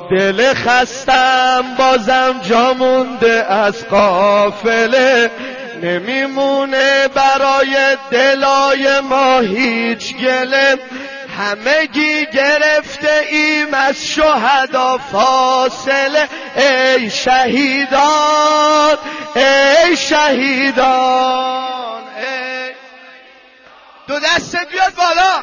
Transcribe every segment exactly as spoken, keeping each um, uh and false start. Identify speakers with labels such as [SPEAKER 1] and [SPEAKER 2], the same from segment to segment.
[SPEAKER 1] دل خستم بازم جا مونده از قافله، نمیمونه برای دلای ما هیچ گله، همگی گرفته ایم از شهدا فاصله. ای شهیدان ای شهیدان ای دو دستت بیاد بالا.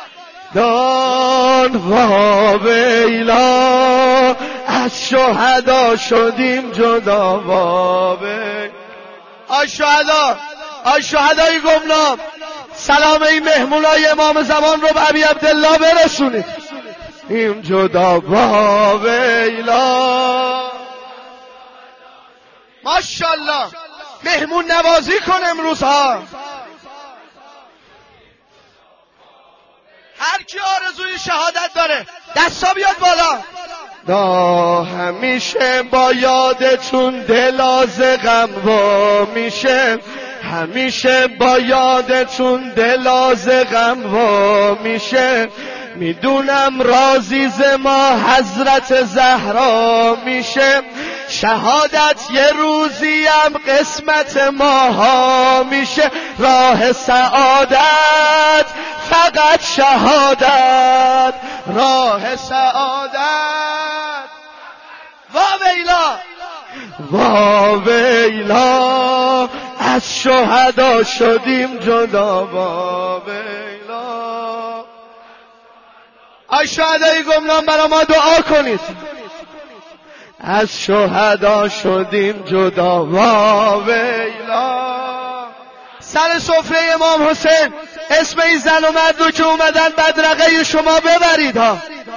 [SPEAKER 1] دان و ویلا از شهدا شدیم جدا و ویلا. آی شهدا آی شهدای گمنام، سلام این مهمونای امام زمان رو به ابی عبدالله برسونید. این جدا با ویلا. ماشاءالله مهمون نوازی کن امروز ها. هر کی آرزوی شهادت داره دستا بیاد بالا. دا همیشه با یادتون دلاز غم وا میشه، همیشه با یادتون دلاز غم وا میشه، میدونم رازیز ما حضرت زهرا میشه، شهادت یه روزی هم قسمت ماها میشه، راه سعادت فقط شهادت، راه سعادت. وا ویلا وا ویلا از شهدا شدیم جدا وا ویلا. ای شهدای گمنام برا ما دعا کنید. از شهدا شدیم جدا وا ویلا. سر سفره امام حسین اسم این زن و مرد رو که اومدن بدرقه شما ببرید ها.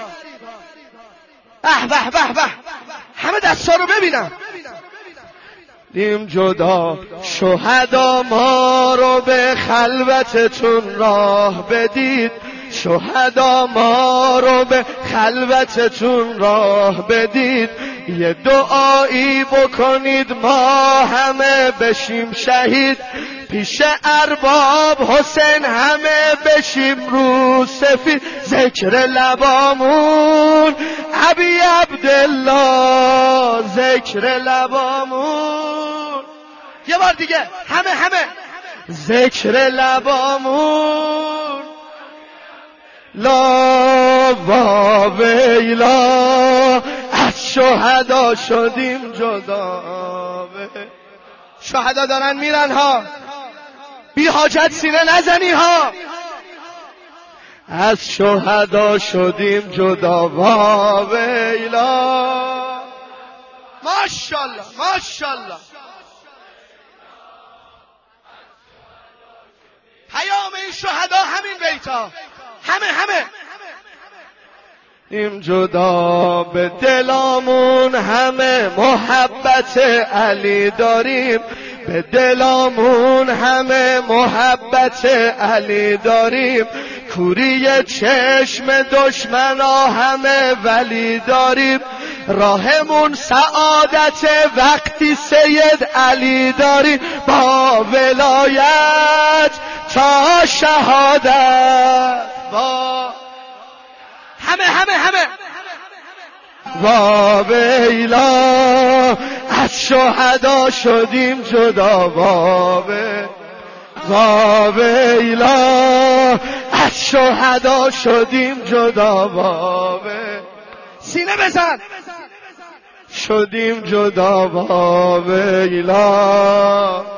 [SPEAKER 1] به به به به همه دستا رو ببینم. دیم جدا شهدا ما رو به خلوتتون راه بدید، شهدا ما رو به خلوتتون راه بدید، یه دعایی بکنید ما همه بشیم شهید، پیش ارباب حسین همه بشیم رو سفید، ذکر لبامون ابی عبدالله، ذکر لبامون. یه بار دیگه همه همه ذکر لبامون. لا و ویلا از شهدا شدیم جدا. شهدا دارن میرن ها، بی حاجت سینه نزنی ها. از شهدا شدیم جدا و ویلا. ماشاءالله ماشاءالله. پیام این شهدا همین بیتا، همه همه این جدا به دلامون همه محبت علی داریم، به دلامون همه محبت علی داریم، کوری چشم دشمنا همه ولی داریم، راهمون سعادت وقتی سید علی داریم، با ولایت تا شهادت. با همه همه همه وا ویلا از شهدا شدیم جدا وا وا ویلا از شهدا شدیم جدا وا سینه بزن شدیم جدا وا ویلا.